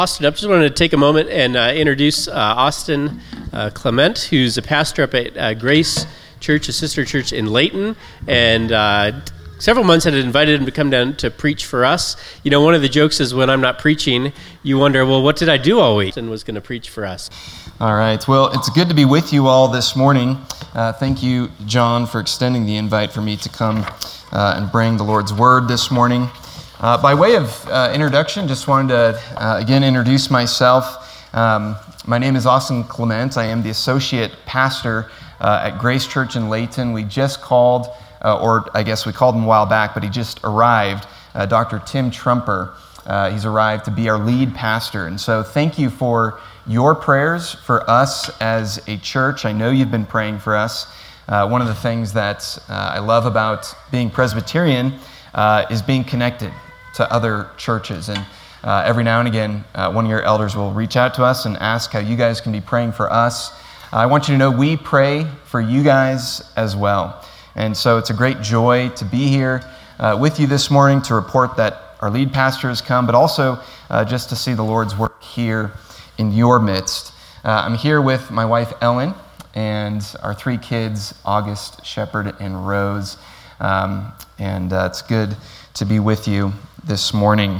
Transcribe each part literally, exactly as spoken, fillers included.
Austin up. Just wanted to take a moment and uh, introduce uh, Austin uh, Clement, who's a pastor up at uh, Grace Church, a sister church in Layton, and uh, several months had invited him to come down to preach for us. You know, one of the jokes is when I'm not preaching, you wonder, well, what did I do all week? And was going to preach for us. All right. Well, it's good to be with you all this morning. Uh, thank you, John, for extending the invite for me to come uh, and bring the Lord's Word this morning. Uh, by way of uh, introduction, just wanted to uh, again introduce myself. Um, my name is Austin Clement. I am the associate pastor uh, at Grace Church in Layton. We just called, uh, or I guess we called him a while back, but he just arrived, uh, Doctor Tim Trumper. Uh, he's arrived to be our lead pastor. And so thank you for your prayers for us as a church. I know you've been praying for us. Uh, one of the things that uh, I love about being Presbyterian uh, is being connected to other churches. And uh, every now and again, uh, one of your elders will reach out to us and ask how you guys can be praying for us. Uh, I want you to know we pray for you guys as well. And so it's a great joy to be here uh, with you this morning to report that our lead pastor has come, but also uh, just to see the Lord's work here in your midst. Uh, I'm here with my wife, Ellen, and our three kids, August, Shepherd, and Rose. Um, and uh, it's good to be with you this morning.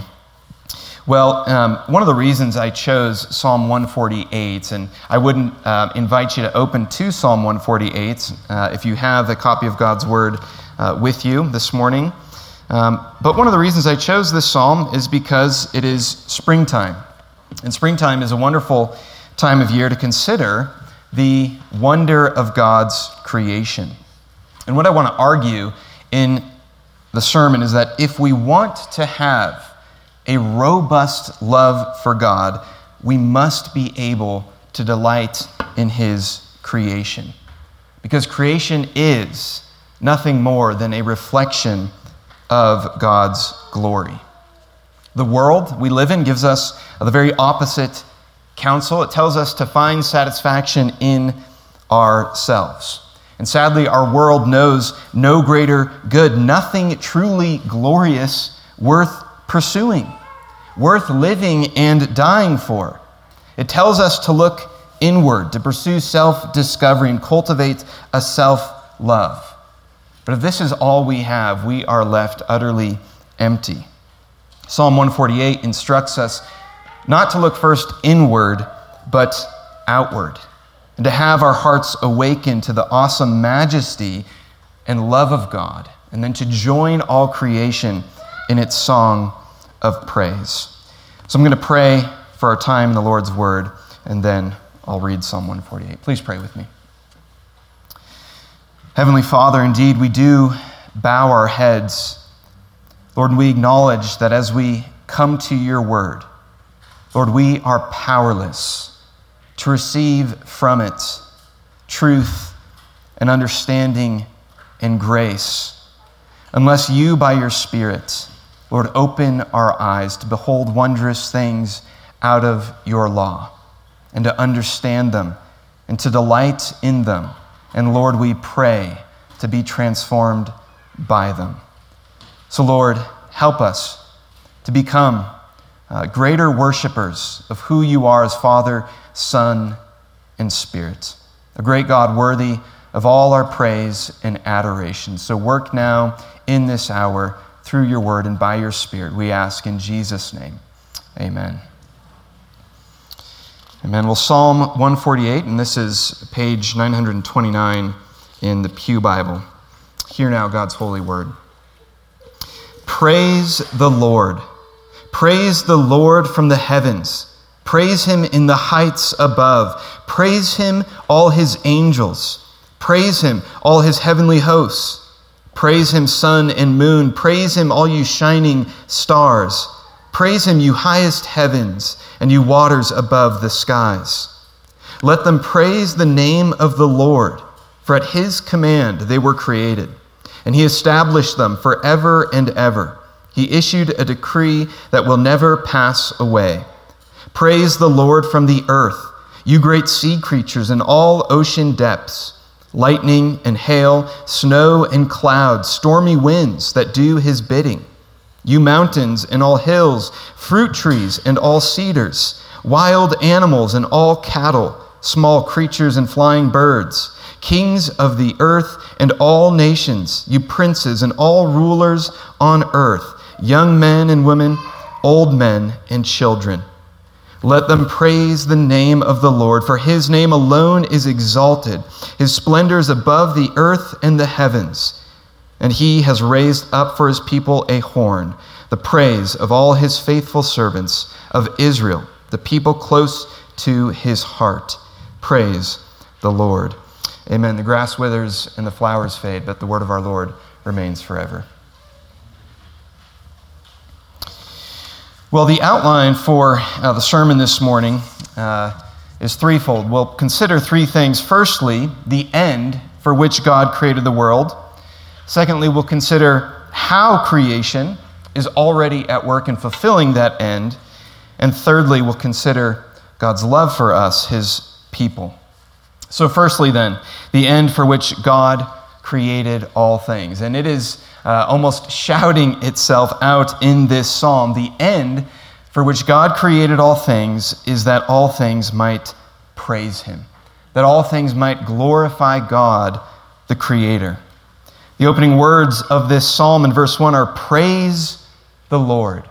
Well, um, one of the reasons I chose Psalm one forty-eight, and I wouldn't uh, invite you to open to Psalm one forty-eight uh, if you have a copy of God's Word uh, with you this morning. Um, but one of the reasons I chose this psalm is because it is springtime. And springtime is a wonderful time of year to consider the wonder of God's creation. And what I want to argue in the sermon is that if we want to have a robust love for God, we must be able to delight in His creation. Because creation is nothing more than a reflection of God's glory. The world we live in gives us the very opposite counsel. It tells us to find satisfaction in ourselves. And sadly, our world knows no greater good, nothing truly glorious worth pursuing, worth living and dying for. It tells us to look inward, to pursue self-discovery and cultivate a self-love. But if this is all we have, we are left utterly empty. Psalm one forty-eight instructs us not to look first inward, but outward, and to have our hearts awaken to the awesome majesty and love of God, and then to join all creation in its song of praise. So I'm going to pray for our time in the Lord's Word, and then I'll read Psalm one forty-eight. Please pray with me. Heavenly Father, indeed we do bow our heads. Lord, we acknowledge that as we come to your word, Lord, we are powerless to receive from it truth and understanding and grace, unless you, by your Spirit, Lord, open our eyes to behold wondrous things out of your law and to understand them and to delight in them. And Lord, we pray to be transformed by them. So Lord, help us to become uh, greater worshipers of who you are as Father, Son, and Spirit. A great God worthy of all our praise and adoration. So work now in this hour through your word and by your Spirit. We ask in Jesus' name. Amen. Amen. Well, Psalm one forty-eight, and this is page nine twenty-nine in the Pew Bible. Hear now God's holy word. Praise the Lord. Praise the Lord from the heavens. Praise him in the heights above. Praise him, all his angels. Praise him, all his heavenly hosts. Praise him, sun and moon. Praise him, all you shining stars. Praise him, you highest heavens, and you waters above the skies. Let them praise the name of the Lord, for at his command they were created, and he established them forever and ever. He issued a decree that will never pass away. Praise the Lord from the earth, you great sea creatures in all ocean depths, lightning and hail, snow and clouds, stormy winds that do his bidding. You mountains and all hills, fruit trees and all cedars, wild animals and all cattle, small creatures and flying birds, kings of the earth and all nations, you princes and all rulers on earth, young men and women, old men and children. Let them praise the name of the Lord, for his name alone is exalted. His splendor is above the earth and the heavens. And he has raised up for his people a horn, the praise of all his faithful servants of Israel, the people close to his heart. Praise the Lord. Amen. The grass withers and the flowers fade, but the word of our Lord remains forever. Well, the outline for uh, the sermon this morning uh, is threefold. We'll consider three things. Firstly, the end for which God created the world. Secondly, we'll consider how creation is already at work in fulfilling that end. And thirdly, we'll consider God's love for us, his people. So firstly then, the end for which God created all things. And it is uh, almost shouting itself out in this psalm. The end for which God created all things is that all things might praise him, that all things might glorify God, the Creator. The opening words of this psalm in verse one are, praise the Lord.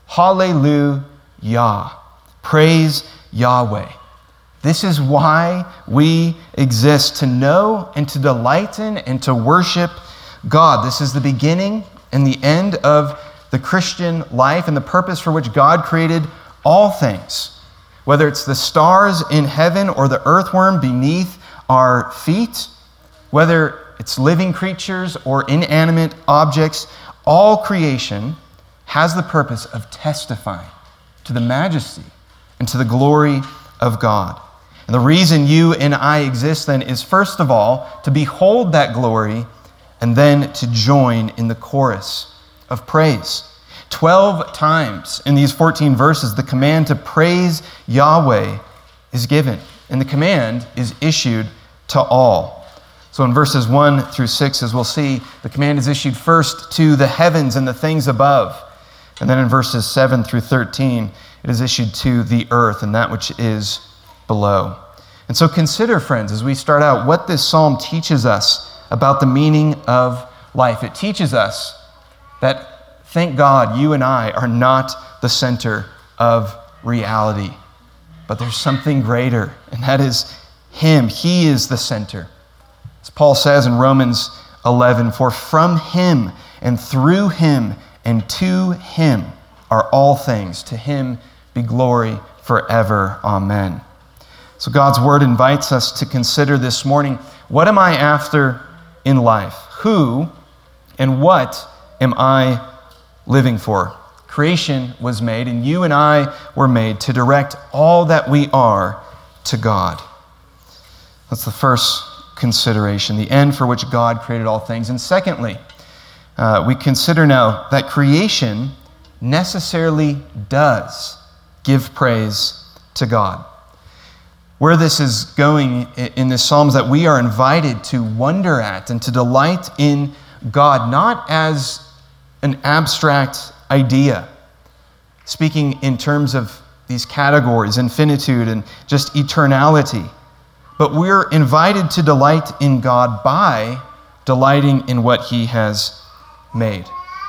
Hallelujah. Praise Yahweh. This is why we exist, to know and to delight in and to worship God. This is the beginning and the end of the Christian life and the purpose for which God created all things. Whether it's the stars in heaven or the earthworm beneath our feet, whether it's living creatures or inanimate objects, all creation has the purpose of testifying to the majesty and to the glory of God. And the reason you and I exist then is, first of all, to behold that glory and then to join in the chorus of praise. Twelve times in these fourteen verses, the command to praise Yahweh is given, and the command is issued to all. So in verses one through six, as we'll see, the command is issued first to the heavens and the things above. And then in verses seven through thirteen, it is issued to the earth and that which is below. And so consider, friends, as we start out, what this psalm teaches us about the meaning of life. It teaches us that, thank God, you and I are not the center of reality, but there's something greater, and that is him. He is the center. As Paul says in Romans eleven, for from him and through him and to him are all things. To him be glory forever. Amen. So God's word invites us to consider this morning, what am I after in life? Who and what am I living for? Creation was made, and you and I were made to direct all that we are to God. That's the first consideration, the end for which God created all things. And secondly, uh, we consider now that creation necessarily does give praise to God. Where this is going in this Psalm is that we are invited to wonder at and to delight in God, not as an abstract idea, speaking in terms of these categories, infinitude and just eternality, but we're invited to delight in God by delighting in what he has made.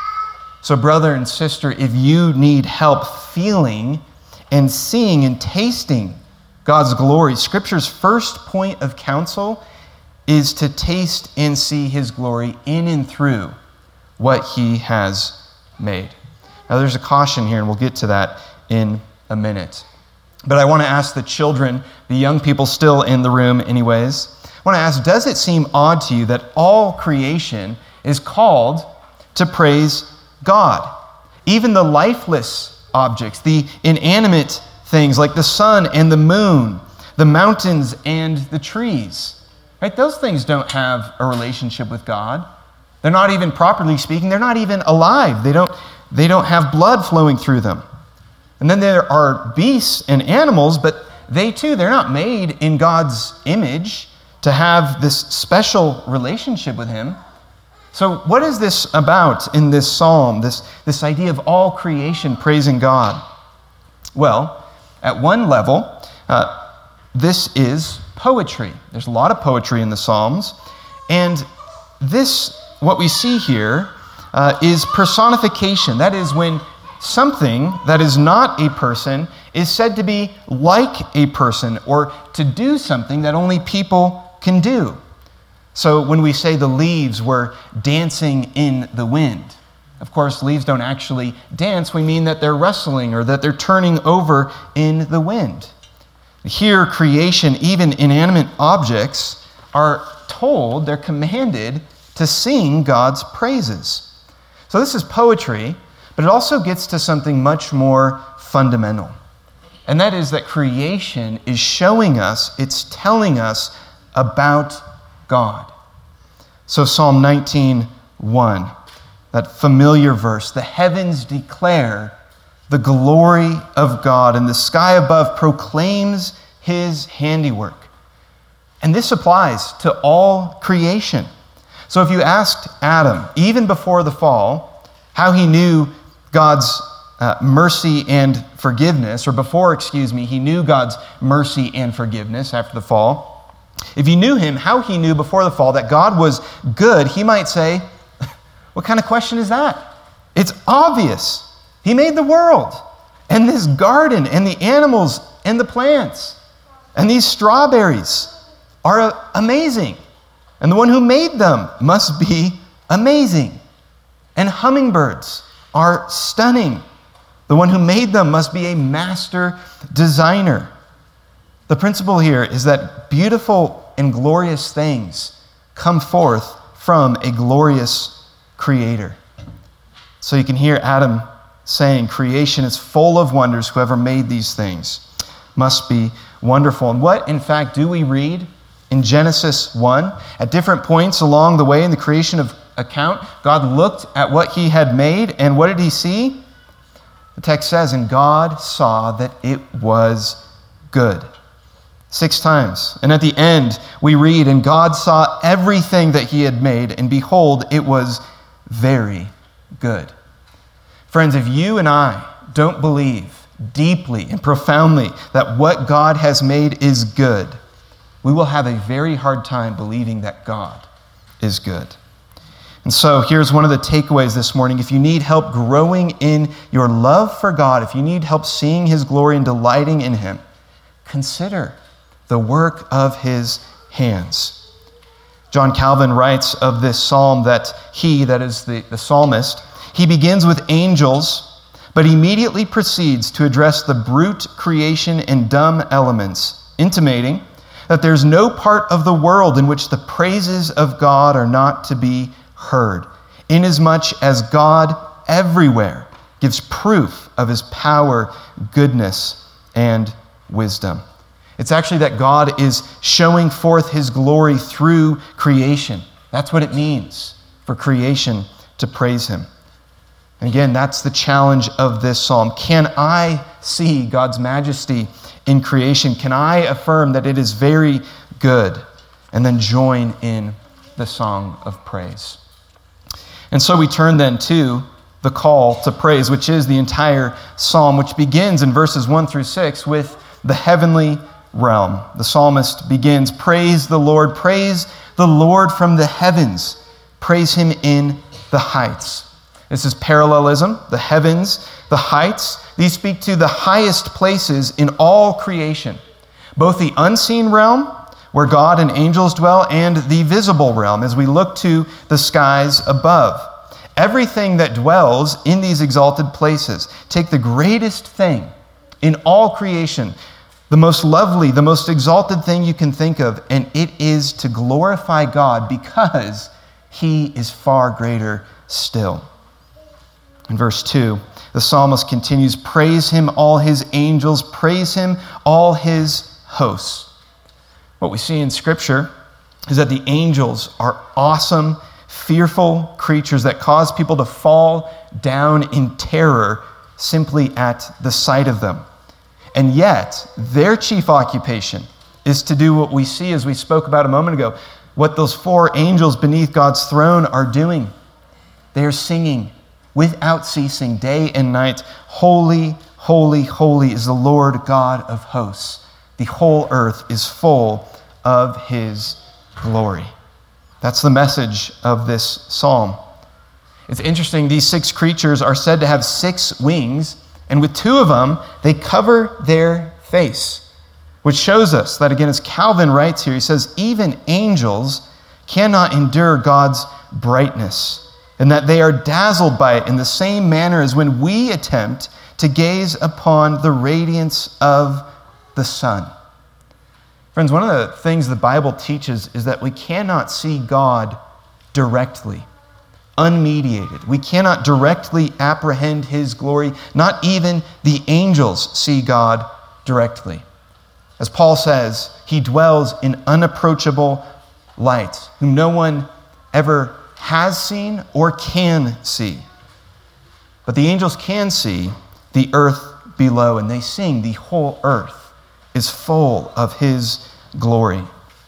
So brother and sister, if you need help feeling and seeing and tasting God's glory, Scripture's first point of counsel is to taste and see his glory in and through what he has made. Now there's a caution here, and we'll get to that in a minute. But I want to ask the children, the young people still in the room anyways, I want to ask, does it seem odd to you that all creation is called to praise God? Even the lifeless objects, the inanimate things like the sun and the moon, the mountains and the trees, right? Those things don't have a relationship with God. They're not even, properly speaking, they're not even alive. They don't, they don't have blood flowing through them. And then there are beasts and animals, but they too, they're not made in God's image to have this special relationship with him. So what is this about in this psalm, this, this idea of all creation praising God? Well, at one level, uh, this is poetry. There's a lot of poetry in the Psalms, and this, what we see here, uh, is personification. That is when something that is not a person is said to be like a person, or to do something that only people can do. So when we say the leaves were dancing in the wind, of course, leaves don't actually dance. We mean that they're rustling or that they're turning over in the wind. Here, creation, even inanimate objects, are told, they're commanded to sing God's praises. So this is poetry, but it also gets to something much more fundamental. And that is that creation is showing us, it's telling us about God. So Psalm nineteen one, that familiar verse, the heavens declare the glory of God, and the sky above proclaims his handiwork. And this applies to all creation. So if you asked Adam, even before the fall, how he knew God's uh, mercy and forgiveness, or before, excuse me, he knew God's mercy and forgiveness after the fall, if you knew him, how he knew before the fall that God was good, he might say, what kind of question is that? It's obvious. He made the world, and this garden, and the animals, and the plants, and these strawberries are amazing. And the one who made them must be amazing. And hummingbirds are stunning. The one who made them must be a master designer. The principle here is that beautiful and glorious things come forth from a glorious creator. So you can hear Adam saying, creation is full of wonders. Whoever made these things must be wonderful. And what, in fact, do we read in Genesis one? At different points along the way in the creation of account, God looked at what he had made, and what did he see? The text says, and God saw that it was good. Six times. And at the end, we read, and God saw everything that he had made, and behold, it was very good. Friends, if you and I don't believe deeply and profoundly that what God has made is good, we will have a very hard time believing that God is good. And so here's one of the takeaways this morning. If you need help growing in your love for God, if you need help seeing his glory and delighting in him, consider the work of his hands. John Calvin writes of this psalm that he, that is the, the psalmist, he begins with angels, but immediately proceeds to address the brute creation and dumb elements, intimating that there's no part of the world in which the praises of God are not to be heard, inasmuch as God everywhere gives proof of his power, goodness, and wisdom. It's actually that God is showing forth his glory through creation. That's what it means for creation to praise him. And again, that's the challenge of this psalm. Can I see God's majesty in creation? Can I affirm that it is very good? And then join in the song of praise. And so we turn then to the call to praise, which is the entire psalm, which begins in verses one through six with the heavenly realm. The psalmist begins, praise the Lord, praise the Lord from the heavens, praise him in the heights. This is parallelism, the heavens, the heights. These speak to the highest places in all creation, both the unseen realm, where God and angels dwell, and the visible realm, as we look to the skies above. Everything that dwells in these exalted places, take the greatest thing in all creation, the most lovely, the most exalted thing you can think of, and it is to glorify God because he is far greater still. In verse two, the psalmist continues, praise him, all his angels, praise him, all his hosts. What we see in Scripture is that the angels are awesome, fearful creatures that cause people to fall down in terror simply at the sight of them. And yet, their chief occupation is to do what we see as we spoke about a moment ago, what those four angels beneath God's throne are doing. They are singing without ceasing, day and night, holy, holy, holy is the Lord God of hosts. The whole earth is full of his glory. That's the message of this psalm. It's interesting, these six creatures are said to have six wings, and with two of them, they cover their face, which shows us that, again, as Calvin writes here, he says, even angels cannot endure God's brightness, and that they are dazzled by it in the same manner as when we attempt to gaze upon the radiance of the sun. Friends, one of the things the Bible teaches is that we cannot see God directly, unmediated. We cannot directly apprehend his glory. Not even the angels see God directly. As Paul says, he dwells in unapproachable light, whom no one ever has seen or can see. But the angels can see the earth below, and they sing, the whole earth is full of his glory.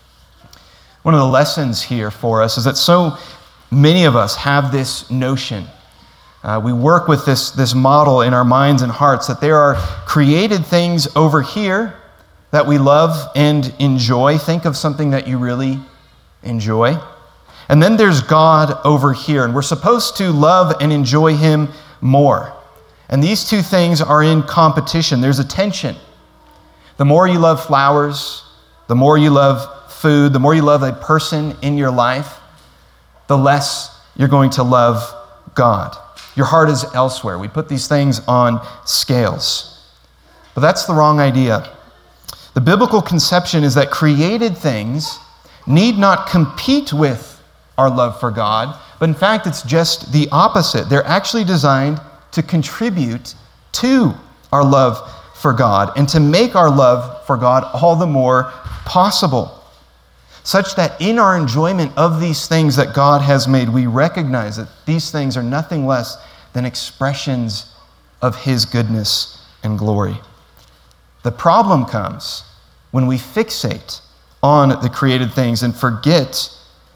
One of the lessons here for us is that so many of us have this notion. Uh, we work with this, this model in our minds and hearts that there are created things over here that we love and enjoy. Think of something that you really enjoy. And then there's God over here, and we're supposed to love and enjoy him more. And these two things are in competition. There's a tension. The more you love flowers, the more you love food, the more you love a person in your life, the less you're going to love God. Your heart is elsewhere. We put these things on scales. But that's the wrong idea. The biblical conception is that created things need not compete with our love for God, but in fact, it's just the opposite. They're actually designed to contribute to our love for God and to make our love for God all the more possible, such that in our enjoyment of these things that God has made, we recognize that these things are nothing less than expressions of his goodness and glory. The problem comes when we fixate on the created things and forget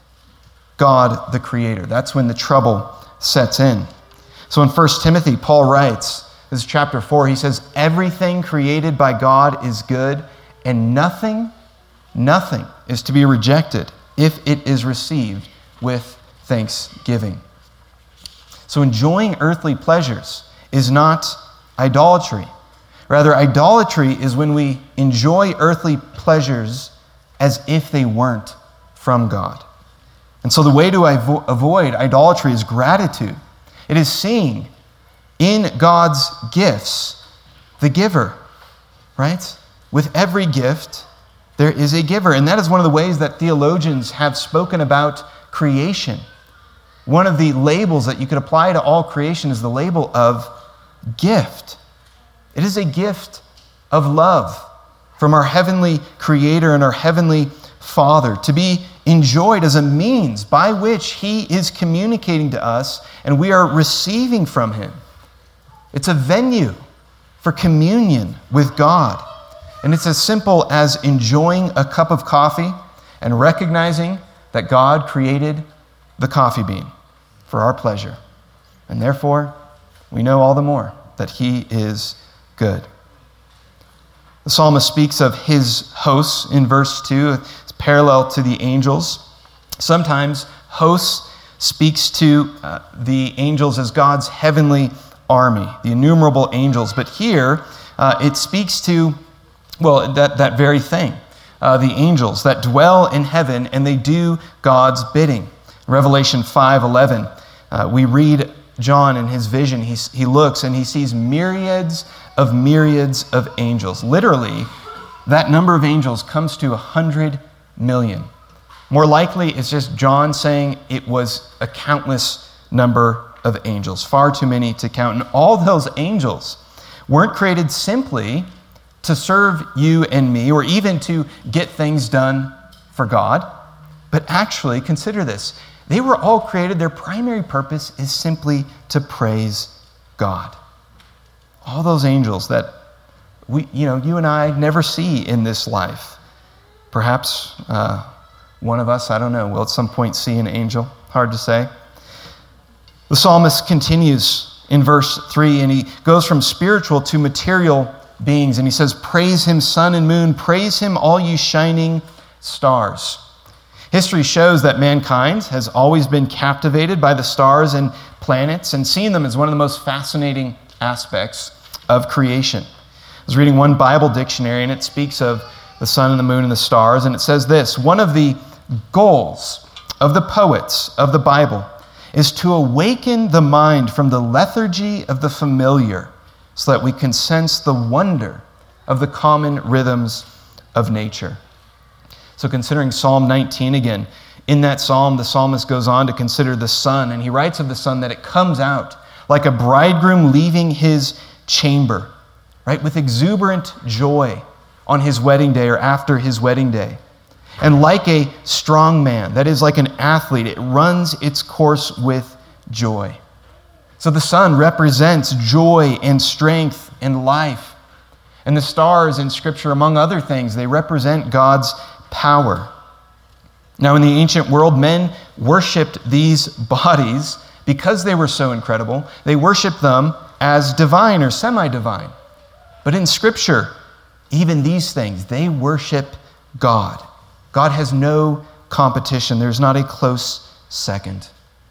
God, the Creator. That's when the trouble sets in. So in First Timothy, Paul writes, this is chapter four, he says, everything created by God is good, and nothing, nothing is to be rejected if it is received with thanksgiving. So enjoying earthly pleasures is not idolatry. Rather, idolatry is when we enjoy earthly pleasures as if they weren't from God. And so the way to avo- avoid idolatry is gratitude. It is seeing in God's gifts the giver, right? With every gift, there is a giver. And that is one of the ways that theologians have spoken about creation. One of the labels that you could apply to all creation is the label of gift. It is a gift of love from our heavenly Creator and our heavenly Father, to be enjoyed as a means by which he is communicating to us and we are receiving from him. It's a venue for communion with God. And it's as simple as enjoying a cup of coffee and recognizing that God created the coffee bean for our pleasure. And therefore, we know all the more that he is good. The psalmist speaks of his hosts in verse two. It's parallel to the angels. Sometimes hosts speaks to uh, the angels as God's heavenly army, the innumerable angels. But here, uh, it speaks to, well, that, that very thing, uh, the angels that dwell in heaven and they do God's bidding. Revelation five eleven, uh, we read John in his vision, he, he looks and he sees myriads of myriads of angels. Literally, that number of angels comes to a hundred million. More likely, it's just John saying it was a countless number of angels, far too many to count. And all those angels weren't created simply to serve you and me, or even to get things done for God, but actually, consider this, they were all created, their primary purpose is simply to praise God. All those angels that we, you know, you and I never see in this life. Perhaps uh, one of us, I don't know, will at some point see an angel. Hard to say. The psalmist continues in verse three, and he goes from spiritual to material beings, and he says, "Praise him, sun and moon, praise him, all you shining stars." History shows that mankind has always been captivated by the stars and planets and seen them as one of the most fascinating aspects of creation. I was reading one Bible dictionary, and it speaks of the sun and the moon and the stars, and it says this: one of the goals of the poets of the Bible is to awaken the mind from the lethargy of the familiar so that we can sense the wonder of the common rhythms of nature. So considering Psalm nineteen again, in that psalm, the psalmist goes on to consider the sun, and he writes of the sun that it comes out like a bridegroom leaving his chamber, right, with exuberant joy on his wedding day or after his wedding day. And like a strong man, that is like an athlete, it runs its course with joy. So the sun represents joy and strength and life. And the stars in Scripture, among other things, they represent God's power. Now, in the ancient world, men worshipped these bodies because they were so incredible. They worshipped them as divine or semi-divine. But in Scripture, even these things, they worship God. God has no competition. There's not a close second.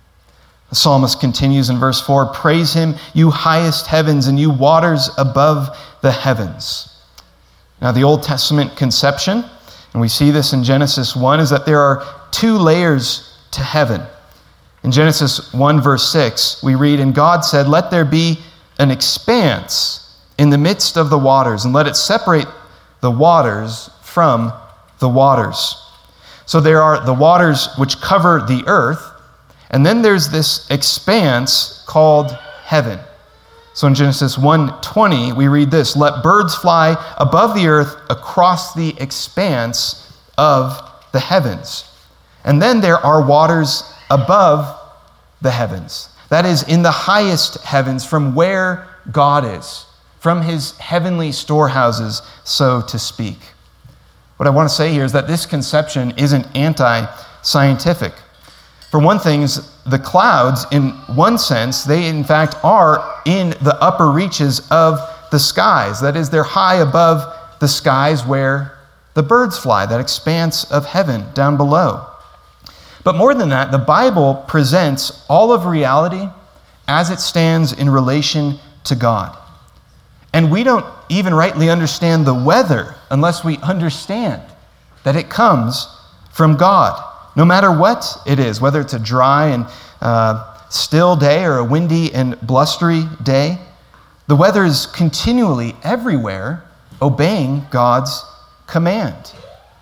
The psalmist continues in verse four, "Praise him, you highest heavens, and you waters above the heavens." Now, the Old Testament conception, and we see this in Genesis one, is that there are two layers to heaven. In Genesis one, verse six, we read, "And God said, let there be an expanse in the midst of the waters, and let it separate the waters from the waters." So there are the waters which cover the earth, and then there's this expanse called heaven. So in Genesis one twenty, we read this: "Let birds fly above the earth across the expanse of the heavens." And then there are waters above the heavens. That is, in the highest heavens, from where God is, from his heavenly storehouses, so to speak. What I want to say here is that this conception isn't anti-scientific. For one thing, the clouds, in one sense, they in fact are in the upper reaches of the skies. That is, they're high above the skies where the birds fly, that expanse of heaven down below. But more than that, the Bible presents all of reality as it stands in relation to God. And we don't even rightly understand the weather unless we understand that it comes from God. No matter what it is, whether it's a dry and uh, still day or a windy and blustery day, the weather is continually everywhere obeying God's command.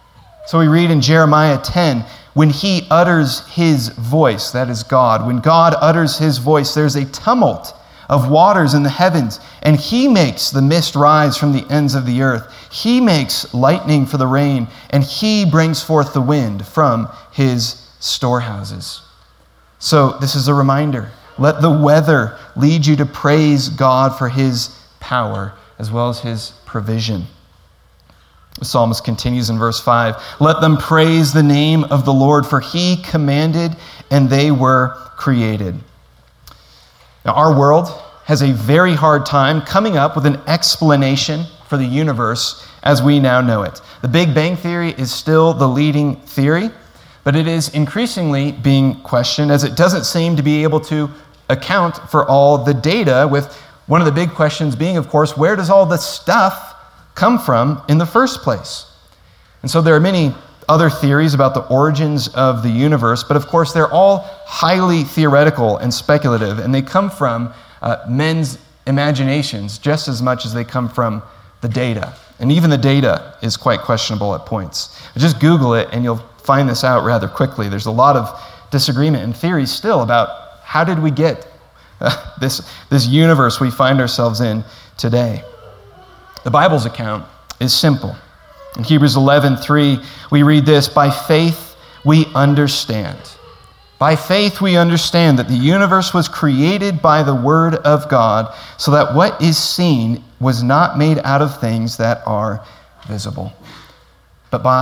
So we read in Jeremiah ten, when he utters his voice, that is God, when God utters his voice, there's a tumult of waters in the heavens, and he makes the mist rise from the ends of the earth. He makes lightning for the rain, and he brings forth the wind from his storehouses. So this is a reminder. Let the weather lead you to praise God for his power as well as his provision. The psalmist continues in verse five, "Let them praise the name of the Lord, for he commanded and they were created." Now, our world has a very hard time coming up with an explanation for the universe as we now know it. The Big Bang Theory is still the leading theory, but it is increasingly being questioned as it doesn't seem to be able to account for all the data, with one of the big questions being, of course, where does all this stuff come from in the first place? And so there are many other theories about the origins of the universe, but of course they're all highly theoretical and speculative, and they come from uh, men's imaginations just as much as they come from the data. And even the data is quite questionable at points. Just Google it and you'll find this out rather quickly. There's a lot of disagreement and theories still about how did we get uh, this, this universe we find ourselves in today. The Bible's account is simple. In Hebrews eleven three, we read this: "By faith we understand. By faith we understand that the universe was created by the word of God, so that what is seen was not made out of things that are visible, but by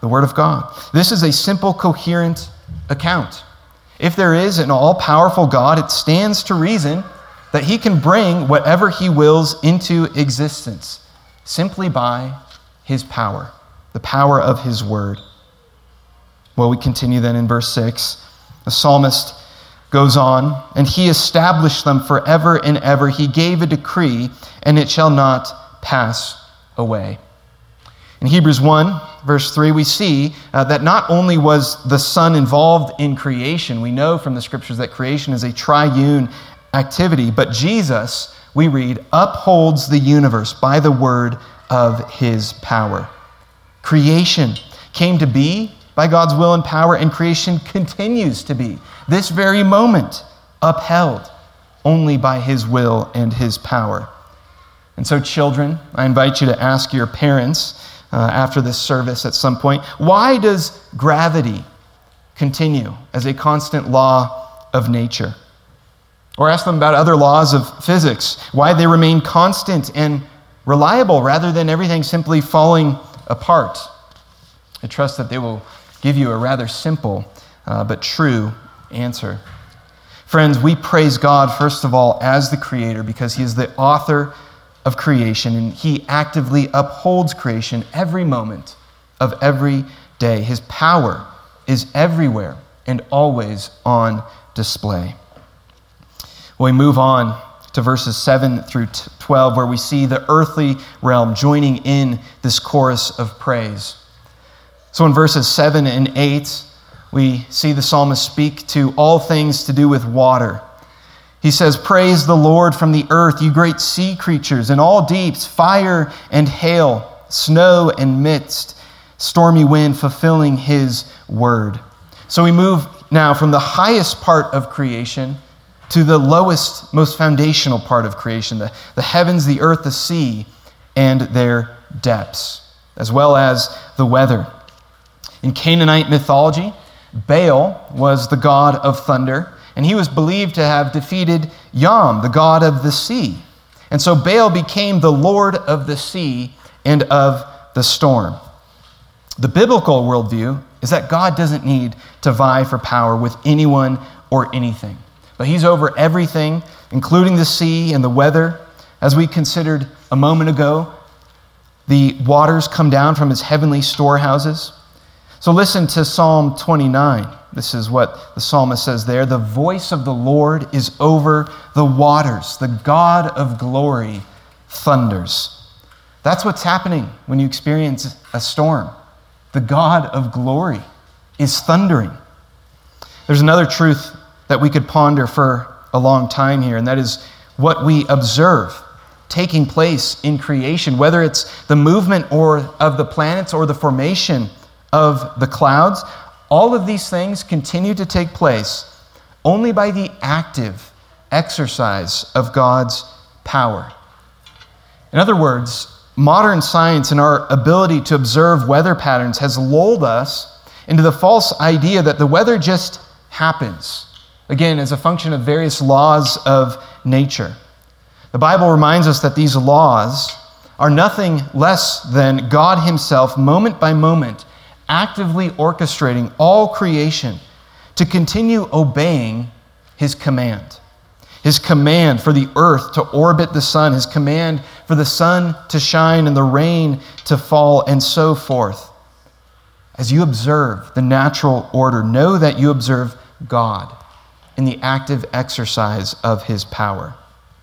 the Word of God. This is a simple, coherent account. If there is an all-powerful God, it stands to reason that he can bring whatever he wills into existence simply by his power, the power of his word. Well, we continue then in verse six. The psalmist goes on, and he established them forever and ever. He gave a decree, and it shall not pass away. In Hebrews one, verse three, we see uh, that not only was the Son involved in creation, we know from the scriptures that creation is a triune activity, but Jesus, we read, upholds the universe by the word of his power. Creation came to be by God's will and power, and creation continues to be, this very moment, upheld only by his will and his power. And so, children, I invite you to ask your parents uh, after this service at some point, why does gravity continue as a constant law of nature? Or ask them about other laws of physics, why they remain constant and reliable rather than everything simply falling apart. I trust that they will give you a rather simple uh, but true answer. Friends, we praise God, first of all, as the Creator because he is the author of creation and he actively upholds creation every moment of every day. His power is everywhere and always on display. We move on to verses seven through twelve, where we see the earthly realm joining in this chorus of praise. So in verses seven and eight, we see the psalmist speak to all things to do with water. He says, "Praise the Lord from the earth, you great sea creatures, and all deeps, fire and hail, snow and mist, stormy wind fulfilling his word." So we move now from the highest part of creation to the lowest, most foundational part of creation, the, the heavens, the earth, the sea, and their depths, as well as the weather. In Canaanite mythology, Baal was the god of thunder, and he was believed to have defeated Yam, the god of the sea. And so Baal became the lord of the sea and of the storm. The biblical worldview is that God doesn't need to vie for power with anyone or anything. But he's over everything, including the sea and the weather. As we considered a moment ago, the waters come down from his heavenly storehouses. So listen to Psalm twenty-nine. This is what the psalmist says there. "The voice of the Lord is over the waters. The God of glory thunders." That's what's happening when you experience a storm. The God of glory is thundering. There's another truth that we could ponder for a long time here, and that is what we observe taking place in creation, whether it's the movement or of the planets or the formation of the clouds. All of these things continue to take place only by the active exercise of God's power. In other words, modern science and our ability to observe weather patterns has lulled us into the false idea that the weather just happens, again, as a function of various laws of nature. The Bible reminds us that these laws are nothing less than God himself, moment by moment, actively orchestrating all creation to continue obeying his command. His command for the earth to orbit the sun, his command for the sun to shine and the rain to fall, and so forth. As you observe the natural order, know that you observe God in the active exercise of his power.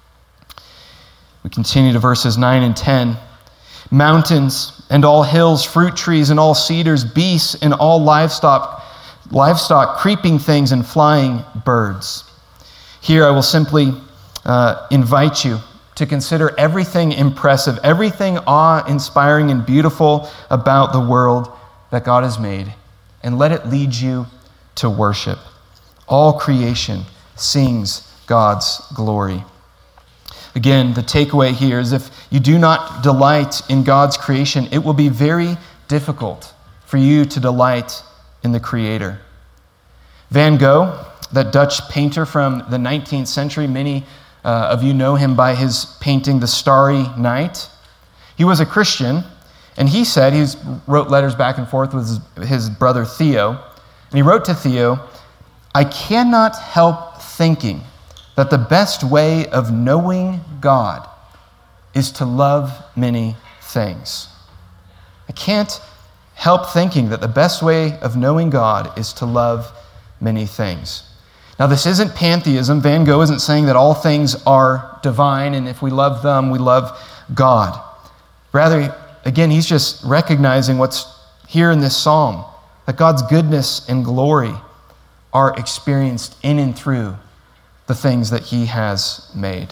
We continue to verses nine and ten. "Mountains and all hills, fruit trees and all cedars, beasts and all livestock, livestock, creeping things and flying birds." Here I will simply uh, invite you to consider everything impressive, everything awe-inspiring and beautiful about the world that God has made, and let it lead you to worship. All creation sings God's glory. Again, the takeaway here is if you do not delight in God's creation, it will be very difficult for you to delight in the Creator. Van Gogh, that Dutch painter from the nineteenth century, many uh, of you know him by his painting The Starry Night. He was a Christian, And he said, he wrote letters back and forth with his, his brother Theo, and he wrote to Theo, "I cannot help thinking that the best way of knowing God is to love many things." I can't help thinking that the best way of knowing God is to love many things. Now, this isn't pantheism. Van Gogh isn't saying that all things are divine, and if we love them, we love God. Rather, again, he's just recognizing what's here in this psalm, that God's goodness and glory are experienced in and through the things that he has made.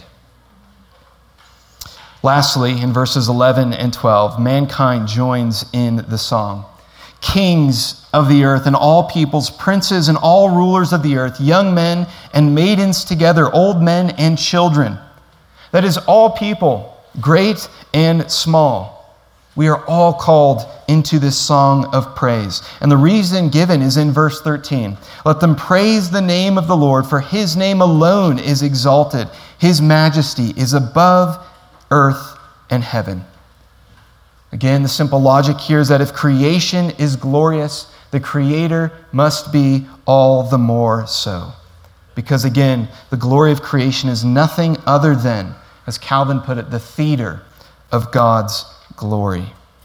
Lastly, in verses eleven and twelve, mankind joins in the song. Kings of the earth and all peoples, princes and all rulers of the earth, young men and maidens together, old men and children. That is, all people, great and small. We are all called into this song of praise. And the reason given is in verse thirteen. Let them praise the name of the Lord, for his name alone is exalted. His majesty is above earth and heaven. Again, the simple logic here is that if creation is glorious, the Creator must be all the more so. Because again, the glory of creation is nothing other than, as Calvin put it, the theater of God's glory.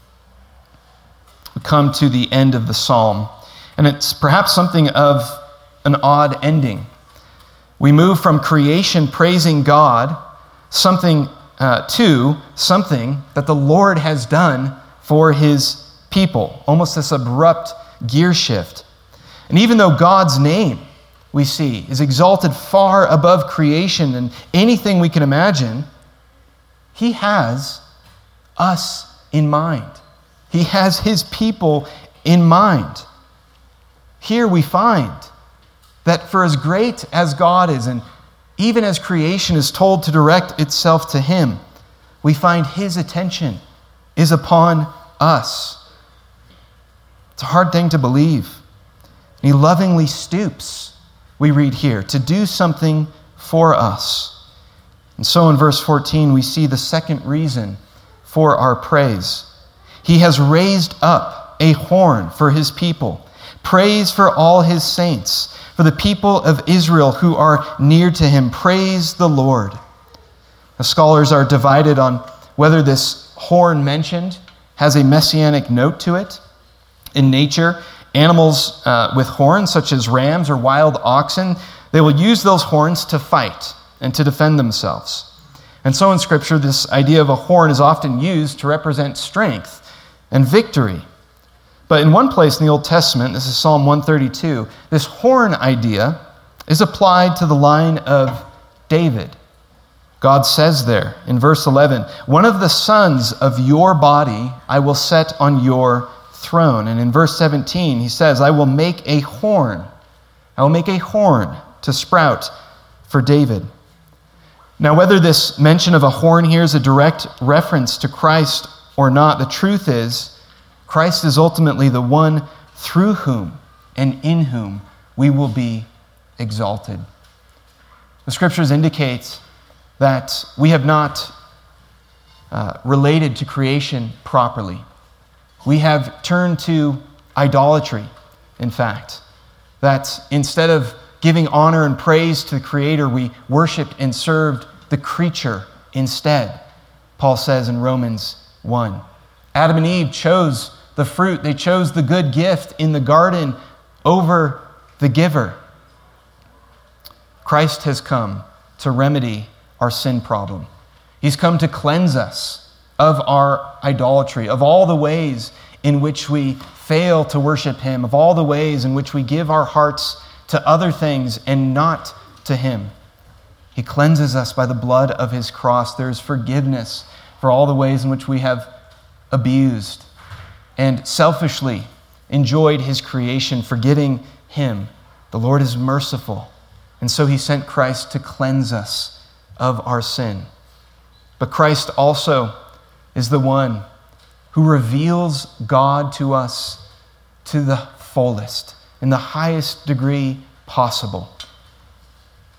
We come to the end of the psalm, and it's perhaps something of an odd ending. We move from creation praising God, something uh, to something that the Lord has done for his people. Almost this abrupt gear shift. And even though God's name, we see, is exalted far above creation and anything we can imagine, he has us in mind. He has his people in mind. Here we find that for as great as God is, and even as creation is told to direct itself to him, we find his attention is upon us. It's a hard thing to believe. He lovingly stoops, we read here, to do something for us. And so in verse fourteen, we see the second reason for our praise. He has raised up a horn for his people. Praise for all his saints, for the people of Israel who are near to him. Praise the Lord. The scholars are divided on whether this horn mentioned has a messianic note to it. In nature, animals uh, with horns, such as rams or wild oxen, they will use those horns to fight and to defend themselves. And so in Scripture, this idea of a horn is often used to represent strength and victory. But in one place in the Old Testament, this is Psalm one thirty-two, this horn idea is applied to the line of David. God says there in verse eleven, "One of the sons of your body I will set on your throne." And in verse seventeen, he says, "I will make a horn. I will make a horn to sprout for David." Now, whether this mention of a horn here is a direct reference to Christ or not, the truth is, Christ is ultimately the one through whom and in whom we will be exalted. The Scriptures indicate that we have not uh, related to creation properly. We have turned to idolatry, in fact, that instead of giving honor and praise to the Creator, we worshiped and served the creature instead, Paul says in Romans one. Adam and Eve chose the fruit. They chose the good gift in the garden over the giver. Christ has come to remedy our sin problem. He's come to cleanse us of our idolatry, of all the ways in which we fail to worship him, of all the ways in which we give our hearts to other things and not to him. He cleanses us by the blood of his cross. There is forgiveness for all the ways in which we have abused and selfishly enjoyed his creation, forgetting him. The Lord is merciful, and so he sent Christ to cleanse us of our sin. But Christ also is the one who reveals God to us to the fullest, in the highest degree possible.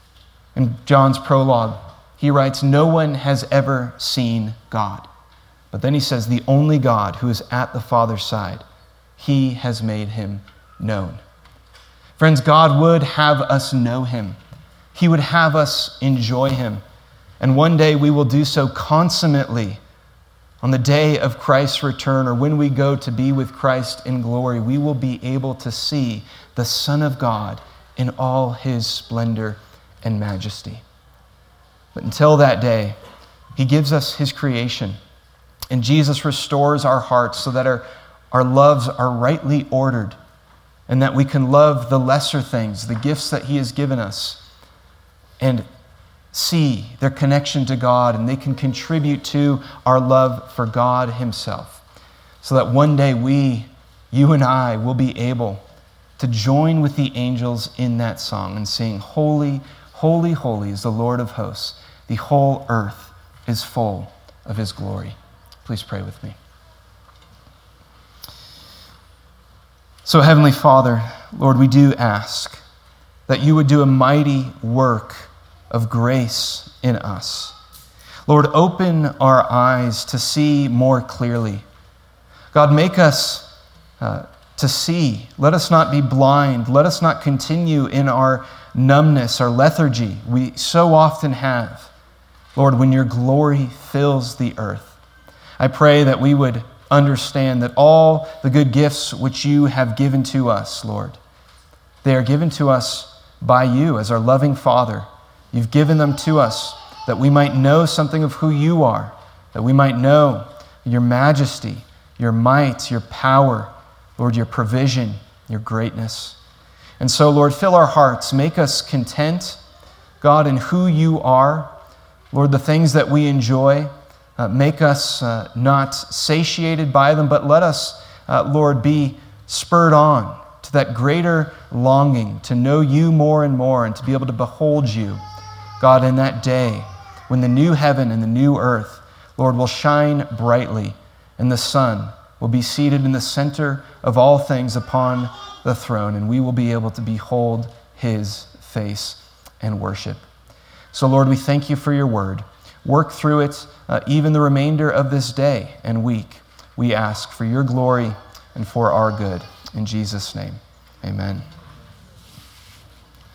In John's prologue, he writes, "No one has ever seen God, But then he says, the only God who is at the Father's side, he has made him known. Friends, God would have us know him. He would have us enjoy him. And one day we will do so consummately. On the day of Christ's return, or when we go to be with Christ in glory, we will be able to see the Son of God in all his splendor and majesty. But until that day, he gives us his creation. And Jesus restores our hearts so that our, our loves are rightly ordered, and that we can love the lesser things, the gifts that he has given us, and see their connection to God, and they can contribute to our love for God himself. So that one day we, you and I, will be able to join with the angels in that song and sing, "Holy, holy, holy is the Lord of hosts. The whole earth is full of his glory." Please pray with me. So, Heavenly Father, Lord, we do ask that you would do a mighty work of grace in us. Lord, open our eyes to see more clearly. God, make us uh, to see. Let us not be blind. Let us not continue in our numbness, our lethargy we so often have. Lord, when your glory fills the earth, I pray that we would understand that all the good gifts which you have given to us, Lord, they are given to us by you as our loving Father. You've given them to us that we might know something of who you are, that we might know your majesty, your might, your power, Lord, your provision, your greatness. And so, Lord, fill our hearts. Make us content, God, in who you are. Lord, the things that we enjoy, uh, make us uh, not satiated by them, but let us, uh, Lord, be spurred on to that greater longing to know you more and more and to be able to behold you, God, in that day when the new heaven and the new earth, Lord, will shine brightly and the sun will be seated in the center of all things upon the throne, and we will be able to behold his face and worship. So, Lord, we thank you for your word. Work through it uh, even the remainder of this day and week. We ask for your glory and for our good. In Jesus' name, amen.